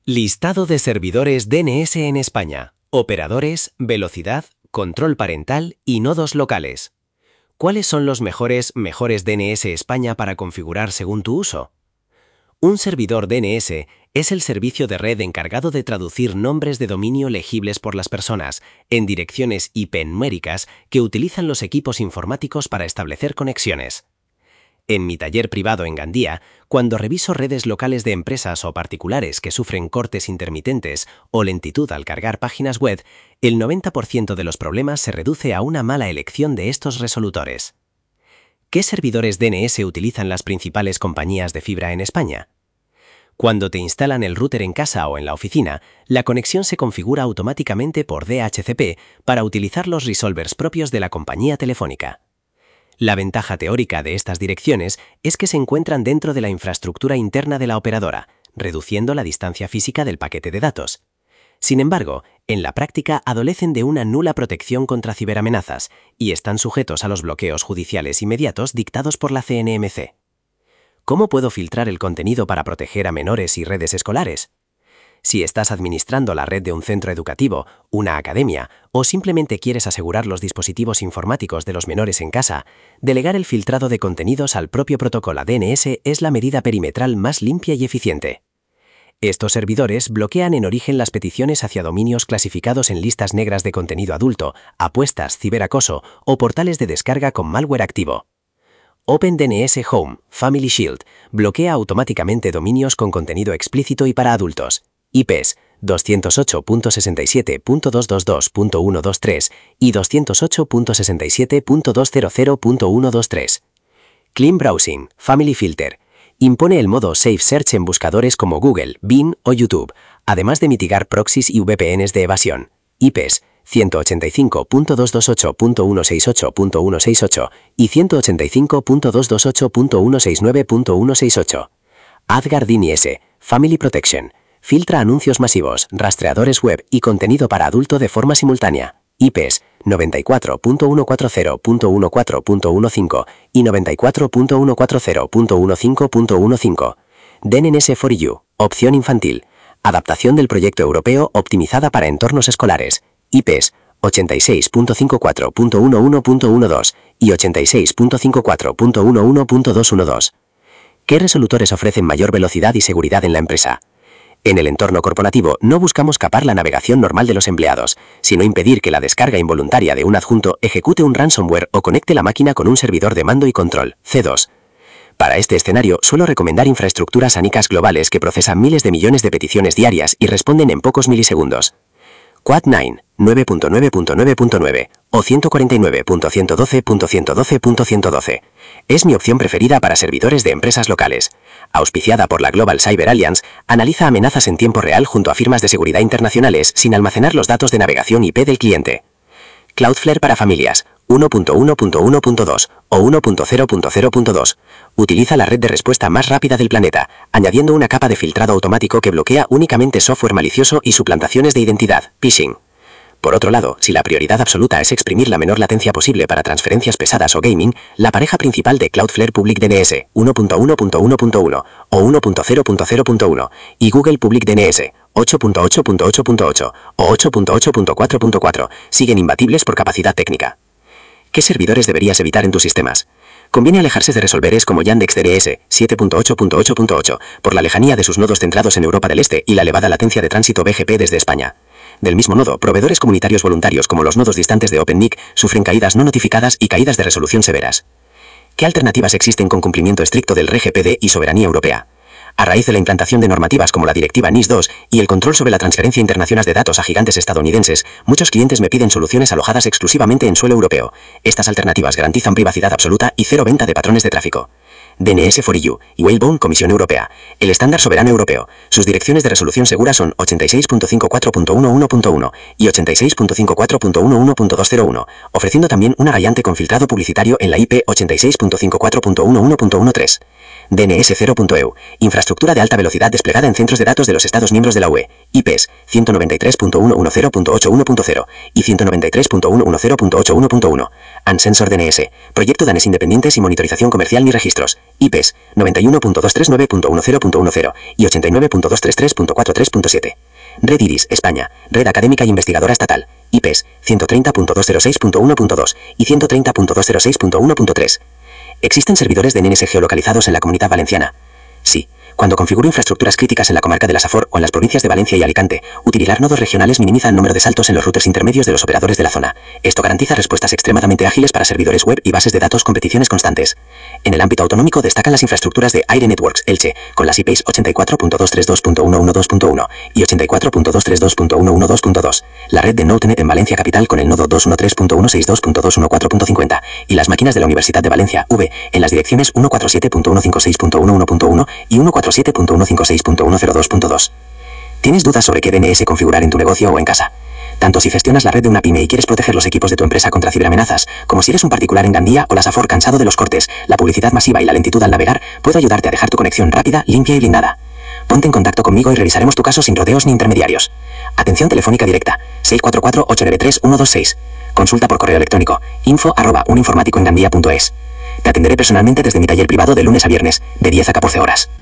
Listado de servidores DNS en España. Operadores, velocidad, control parental y nodos locales. ¿Cuáles son los mejores DNS España para configurar según tu uso? Un servidor DNS es el servicio de red encargado de traducir nombres de dominio legibles por las personas en direcciones IP numéricas que utilizan los equipos informáticos para establecer conexiones. En mi taller privado en Gandía, cuando reviso redes locales de empresas o particulares que sufren cortes intermitentes o lentitud al cargar páginas web, el 90% de los problemas se reduce a una mala elección de estos resolutores. ¿Qué servidores DNS utilizan las principales compañías de fibra en España? Cuando te instalan el router en casa o en la oficina, la conexión se configura automáticamente por DHCP para utilizar los resolvers propios de la compañía telefónica. La ventaja teórica de estas direcciones es que se encuentran dentro de la infraestructura interna de la operadora, reduciendo la distancia física del paquete de datos. Sin embargo, en la práctica adolecen de una nula protección contra ciberamenazas y están sujetos a los bloqueos judiciales inmediatos dictados por la CNMC. ¿Cómo puedo filtrar el contenido para proteger a menores y redes escolares? Si estás administrando la red de un centro educativo, una academia o simplemente quieres asegurar los dispositivos informáticos de los menores en casa, delegar el filtrado de contenidos al propio protocolo DNS es la medida perimetral más limpia y eficiente. Estos servidores bloquean en origen las peticiones hacia dominios clasificados en listas negras de contenido adulto, apuestas, ciberacoso o portales de descarga con malware activo. OpenDNS Home, Family Shield, bloquea automáticamente dominios con contenido explícito y para adultos. IPs 208.67.222.123 y 208.67.200.123. Clean Browsing, Family Filter. Impone el modo Safe Search en buscadores como Google, Bing o YouTube, además de mitigar proxies y VPNs de evasión. IPs 185.228.168.168 y 185.228.169.168. AdGuarding IS, Family Protection. Filtra anuncios masivos, rastreadores web y contenido para adulto de forma simultánea. IPs 94.140.14.15 y 94.140.15.15. DNS for You, opción infantil. Adaptación del proyecto europeo optimizada para entornos escolares. IPs 86.54.11.12 y 86.54.11.212. ¿Qué resolutores ofrecen mayor velocidad y seguridad en la empresa? En el entorno corporativo no buscamos capar la navegación normal de los empleados, sino impedir que la descarga involuntaria de un adjunto ejecute un ransomware o conecte la máquina con un servidor de mando y control, C2. Para este escenario suelo recomendar infraestructuras ANICAS globales que procesan miles de millones de peticiones diarias y responden en pocos milisegundos. Quad9, 9.9.9.9 o 149.112.112.112. Es mi opción preferida para servidores de empresas locales. Auspiciada por la Global Cyber Alliance, analiza amenazas en tiempo real junto a firmas de seguridad internacionales sin almacenar los datos de navegación IP del cliente. Cloudflare para familias, 1.1.1.2 o 1.0.0.2. Utiliza la red de respuesta más rápida del planeta, añadiendo una capa de filtrado automático que bloquea únicamente software malicioso y suplantaciones de identidad, phishing. Por otro lado, si la prioridad absoluta es exprimir la menor latencia posible para transferencias pesadas o gaming, la pareja principal de Cloudflare Public DNS 1.1.1.1 o 1.0.0.1 y Google Public DNS 8.8.8.8 o 8.8.4.4 siguen imbatibles por capacidad técnica. ¿Qué servidores deberías evitar en tus sistemas? Conviene alejarse de resolveres como Yandex DNS 7.8.8.8 por la lejanía de sus nodos centrados en Europa del Este y la elevada latencia de tránsito BGP desde España. Del mismo modo, proveedores comunitarios voluntarios como los nodos distantes de OpenNIC sufren caídas no notificadas y caídas de resolución severas. ¿Qué alternativas existen con cumplimiento estricto del RGPD y soberanía europea? A raíz de la implantación de normativas como la directiva NIS-2 y el control sobre la transferencia internacional de datos a gigantes estadounidenses, muchos clientes me piden soluciones alojadas exclusivamente en suelo europeo. Estas alternativas garantizan privacidad absoluta y cero venta de patrones de tráfico. DNS for EU y Whalebone Comisión Europea, el estándar soberano europeo. Sus direcciones de resolución segura son 86.54.11.1 y 86.54.11.201, ofreciendo también una variante con filtrado publicitario en la IP 86.54.11.13. DNS 0.eu, infraestructura de alta velocidad desplegada en centros de datos de los Estados miembros de la UE, IPs 193.110.81.0 y 193.110.81.1, Unsensor DNS, proyecto DNS independientes y monitorización comercial ni registros, IPs 91.239.10.10 y 89.233.43.7. Red Iris, España, red académica y investigadora estatal, IPs 130.206.1.2 y 130.206.1.3. ¿Existen servidores de DNS geolocalizados en la Comunidad Valenciana? Sí. Cuando configuro infraestructuras críticas en la comarca de la Safor o en las provincias de Valencia y Alicante, utilizar nodos regionales minimiza el número de saltos en los routers intermedios de los operadores de la zona. Esto garantiza respuestas extremadamente ágiles para servidores web y bases de datos con peticiones constantes. En el ámbito autonómico destacan las infraestructuras de Aire Networks Elche, con las IPs 84.232.112.1 y 84.232.112.2, la red de NodeNet en Valencia Capital con el nodo 213.162.214.50 y las máquinas de la Universidad de Valencia V en las direcciones 147.156.11.1 y 147.156.102.2. ¿Tienes dudas sobre qué DNS configurar en tu negocio o en casa? Tanto si gestionas la red de una pyme y quieres proteger los equipos de tu empresa contra ciberamenazas, como si eres un particular en Gandía o la Safor cansado de los cortes, la publicidad masiva y la lentitud al navegar, puedo ayudarte a dejar tu conexión rápida, limpia y blindada. Ponte en contacto conmigo y revisaremos tu caso sin rodeos ni intermediarios. Atención telefónica directa, 644-893-126. Consulta por correo electrónico, info@uninformaticoengandía.es. Te atenderé personalmente desde mi taller privado de lunes a viernes, de 10 a 14 horas.